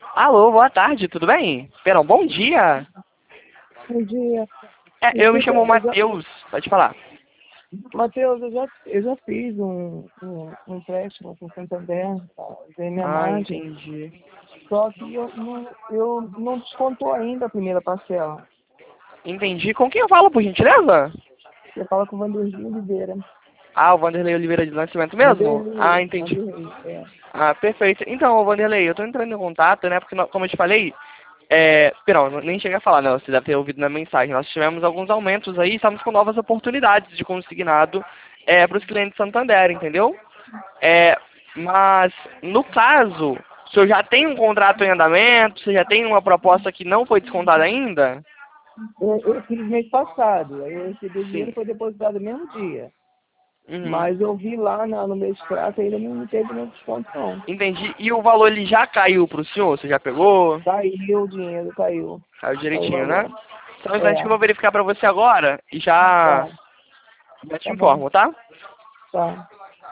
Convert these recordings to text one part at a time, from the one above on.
Alô, boa tarde, tudo bem? Perdão, bom dia. Bom dia. Eu me Desculpa, chamo Matheus, pode falar. Matheus, eu já fiz um empréstimo com o Santander, tá? Usei minha Ah, margem, entendi. só que eu não descontou ainda a primeira parcela. Entendi. Com quem eu falo, por gentileza? Você fala com o Vanderlei Oliveira. Ah, o Vanderlei Oliveira de Nascimento mesmo? Ah, Vanderlei, entendi. Vanderlei, é. Ah, perfeito. Então, Vanderlei, eu tô entrando em contato, né, porque, como eu te falei, não, nem cheguei a falar, né, você deve ter ouvido na mensagem, nós tivemos alguns aumentos aí, estamos com novas oportunidades de consignado para os clientes Santander, entendeu? É, mas, no caso, o senhor já tem um contrato em andamento, você já tem uma proposta que não foi descontada ainda? Eu fiz mês passado, aí eu recebi o dinheiro Sim. e foi depositado no mesmo dia. Uhum. Mas eu vi lá no meu extrato, ainda não teve nenhum desconto, não. Entendi. E o valor ele já caiu para o senhor? Você já pegou? Caiu o dinheiro, caiu. Caiu Caiu o direitinho, né? valor. Só um instante que eu É, vou verificar para você agora e já, tá, já te tá bom, informo, tá? tá.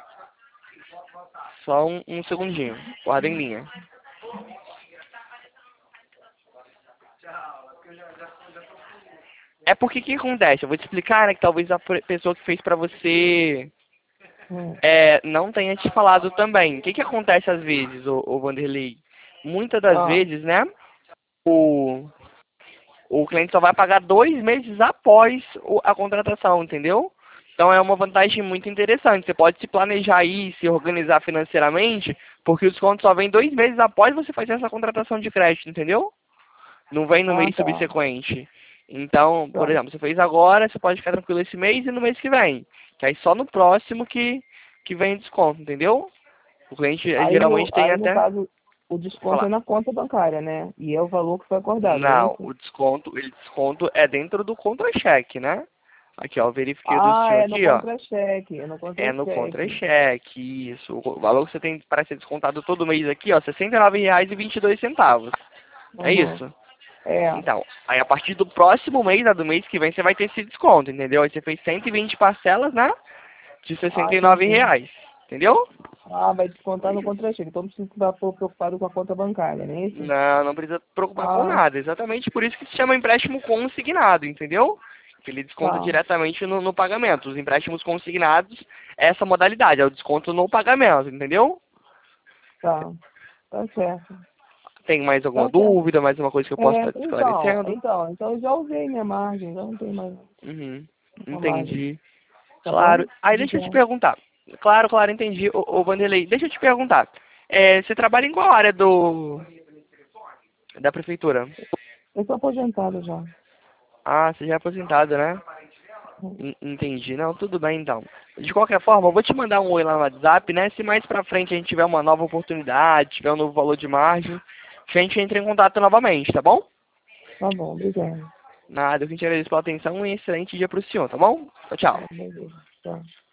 Só um segundinho. Guarda em linha. É porque o que acontece? Eu vou te explicar, né, que talvez a pessoa que fez para você Hum. não tenha te falado também. O que acontece às vezes, o Vanderlei? Muitas das Ah, vezes, né, o, o cliente só vai pagar 2 meses após a contratação, entendeu? Então é uma vantagem muito interessante. Você pode se planejar aí, se organizar financeiramente, porque o desconto só vem 2 meses após você fazer essa contratação de crédito, entendeu? Não vem no mês tá, subsequente. Então, por tá. exemplo, você fez agora, você pode ficar tranquilo esse mês e no mês que vem. Que aí só no próximo que vem desconto, entendeu? O cliente geralmente tem Aí, no até. caso, o Vou desconto é falar. na conta bancária, né? E é o valor que foi acordado, é Não, isso? o desconto é dentro do contra-cheque, né? Aqui, ó, eu verifiquei do Ah, senhor é no aqui, ó. contra-cheque, é no É no contra-cheque. contra-cheque, isso. O valor que você tem para ser descontado todo mês aqui, ó, R$ 69,22. É Uhum. isso. É, Então, aí a partir do próximo mês, né, do mês que vem, você vai ter esse desconto, entendeu? Aí você fez 120 parcelas, né? De ah, sessenta e nove entendi. reais. Entendeu? Ah, vai descontar Foi no isso. contra-cheque, então não precisa ficar preocupado com a conta bancária, não é isso? Não, não precisa preocupar com Ah, nada. Exatamente por isso que se chama empréstimo consignado, entendeu? Que ele desconta tá, diretamente no pagamento. Os empréstimos consignados, é essa modalidade, é o desconto no pagamento, entendeu? tá, tá certo, Tem mais alguma tá certo. dúvida, mais uma coisa que eu posso É, estar te então, esclarecendo? então, então eu já usei minha margem, já não tem mais Uhum, uma margem, entendi. tá bom? Claro. Aí deixa eu te Obrigada. perguntar. Claro, claro, entendi. Ô Vanderlei, deixa eu te perguntar. Você trabalha em qual área da prefeitura? Eu sou aposentada já. Ah, você já é aposentado, né? Entendi. Não, tudo bem então. De qualquer forma, eu vou te mandar um oi lá no WhatsApp, né? Se mais pra frente a gente tiver uma nova oportunidade, tiver um novo valor de margem, que a gente entre em contato novamente, tá bom? Tá bom, obrigada. Nada, eu que te agradeço pela atenção e um excelente dia pro senhor, tá bom? Tchau, tchau. Beleza, tchau.